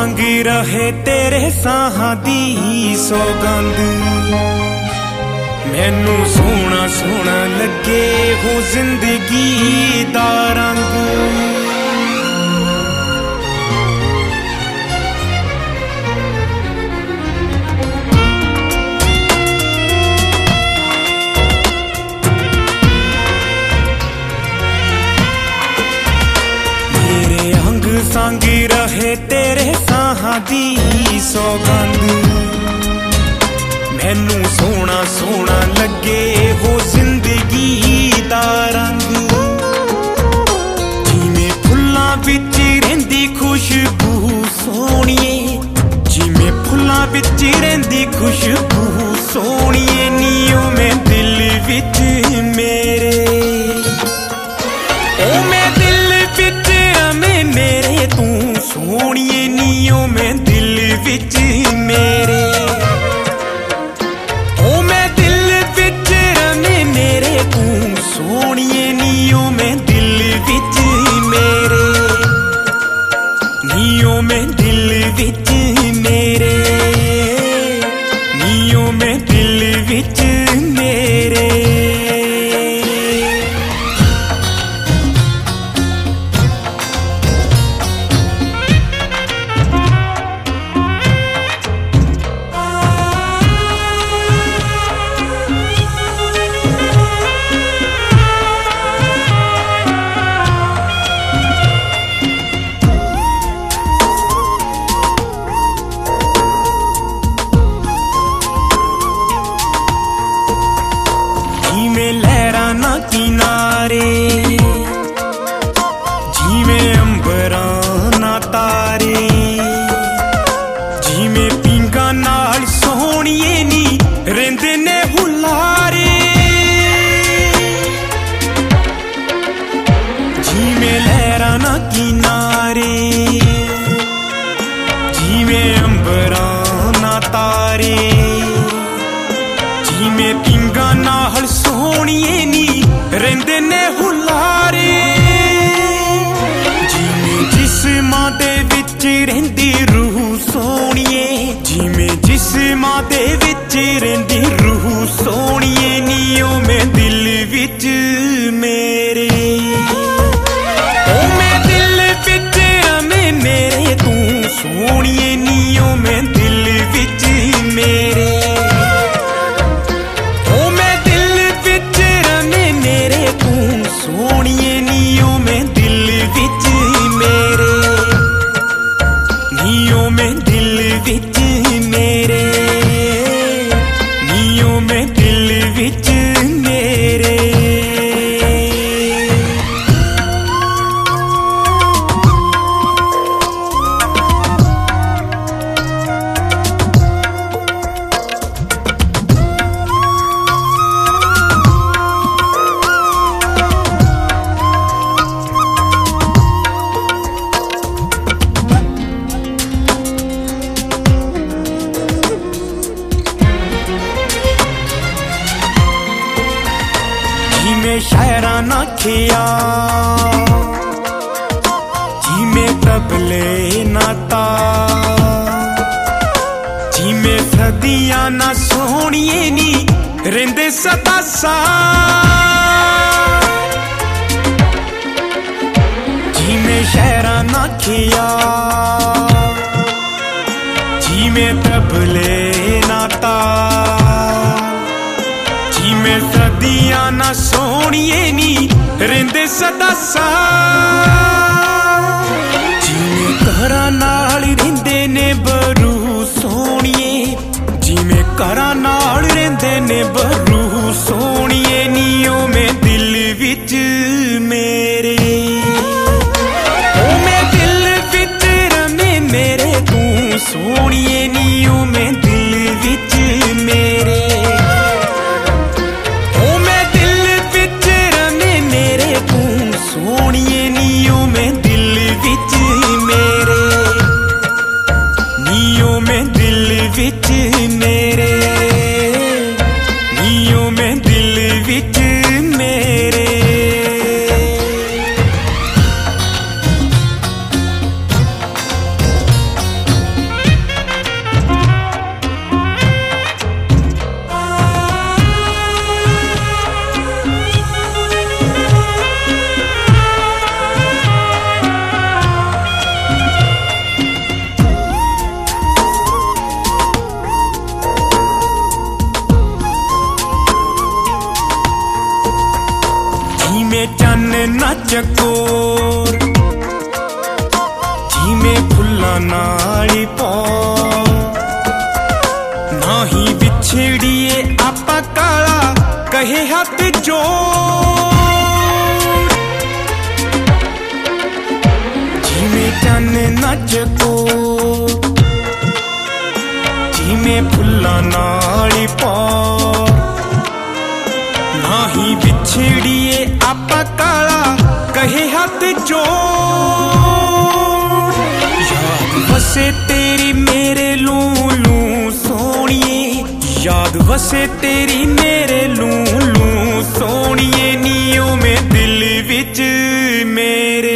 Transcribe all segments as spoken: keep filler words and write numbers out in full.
संग रहे तेरे साहां दी सौगंध, मैनू सोना सोना लगे हो जिंदगी दा रंग। संग रहे तेरे साहां दी सौगंध, मैनू सोना सोना लगे हो जिंदगी दा रंग। जिमें फुल्लां विच रहिंदी खुशबू सोहणीए, जिमें फुल्लां विच रहिंदी खुशबू सोहणीए, नीओ मैं दिल विच मेरे, ओ मैं दिल विच रवें मेरे तू सोहणीए, नीओ मैं दिल विच मेरे, ओ मैं दिल विच रवें मेरे तू सोहणीए, नीओ मैं दिल विच मेरे, नीओ मैं दिल विच मेरे, नीओ मैं दिल विच मेरे। लहरा ना किनारे, जिमें अंबरा ना तारे, जिमें पींगा नाल सोहणीए नी रहिंदे ने हुलारे, जिमें लहरा ना किनारे, जिमें अंबरा ना तारे, जिमें पींगा नाल सोहणीए नी रहिंदे ने हुलारे, जिमें जिस्मां दे विच रहिंदी रूह सोहणीए, जिमें जिस्मां दे विच रहिंदी रूह सोहणीए, नीओ मैं दिल विच मेरे, ओ मैं दिल विच रवें मेरे तू सोहणीए, नीओ मैं दिल विच मेरे, सोहणीए, नीओ मैं दिल विच मेरे, नीओ मैं दिल विच मेरे, नीओ मैं दिल विच मेरे। जिमें शायरा ना खिया, जिमें तबले ना तार, जिमें सदियां ना सोहणीए नी रहिंदे सदा साथ, जिमें शायरा ना खिया, जिमें तबले ना तार, जिमें सदियां ना सोहणीए नी रहिंदे सदा साथ, जिमें घरां नाल रहिंदे ने बरू सोहणीए, जिमें घरां नाल रहिंदे ने बरू सोहणीए, नीओ मैं दिल विच मेरे, ओ मैं दिल विच रवें मेरे तू सोहणीए, नीओ मैं दिल विच मेरे, सोहणीए, नीओ मैं दिल विच मेरे, नीओ मैं दिल विच मेरे, नीओ मैं दिल ना चकोर जिमें फुल्लां नाली पौ ना ही बिछड़िए आपा काला कहे हाथ जोड़ जिमें चन ना चकोर जिमें फुल्लां नाली पौ ना ही बिछड़िए आपा काला कहे हाथ जोड़ याद वसे तेरी मेरे लू लू सोनिए याद वसे तेरी मेरे लू लू सोनिए नियो में दिल विच मेरे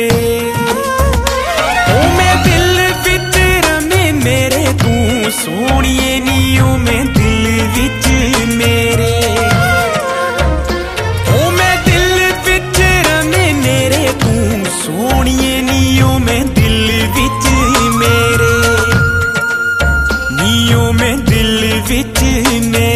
ओ मैं दिल विच रमे मेरे तू सोनिए नियो में दिल विच मेरे सोनिए नियो में दिल विच मेरे नियो में दिल विच मेरे।